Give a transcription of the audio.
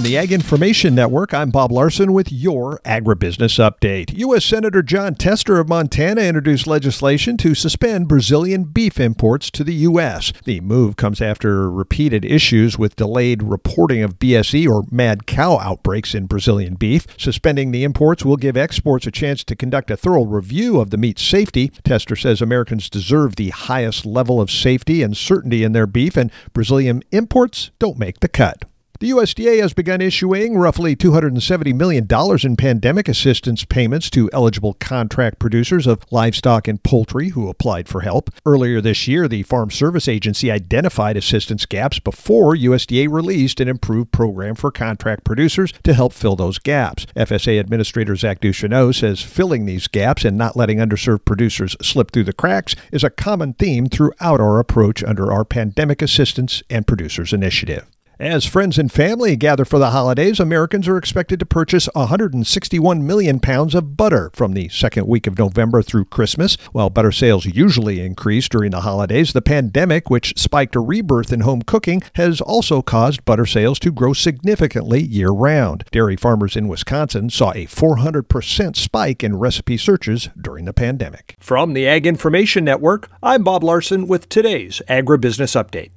From the Ag Information Network, I'm Bob Larson with your Agribusiness Update. U.S. Senator Jon Tester of Montana introduced legislation to suspend Brazilian beef imports to the U.S. The move comes after repeated issues with delayed reporting of BSE or mad cow outbreaks in Brazilian beef. Suspending the imports will give exports a chance to conduct a thorough review of the meat's safety. Tester says Americans deserve the highest level of safety and certainty in their beef, and Brazilian imports don't make the cut. The USDA has begun issuing roughly $270 million in pandemic assistance payments to eligible contract producers of livestock and poultry who applied for help. Earlier this year, the Farm Service Agency identified assistance gaps before USDA released an improved program for contract producers to help fill those gaps. FSA Administrator Zach Ducheneaux says filling these gaps and not letting underserved producers slip through the cracks is a common theme throughout our approach under our Pandemic Assistance and Producers Initiative. As friends and family gather for the holidays, Americans are expected to purchase 161 million pounds of butter from the second week of November through Christmas. While butter sales usually increase during the holidays, the pandemic, which spiked a rebirth in home cooking, has also caused butter sales to grow significantly year-round. Dairy farmers in Wisconsin saw a 400% spike in recipe searches during the pandemic. From the Ag Information Network, I'm Bob Larson with today's Agribusiness Update.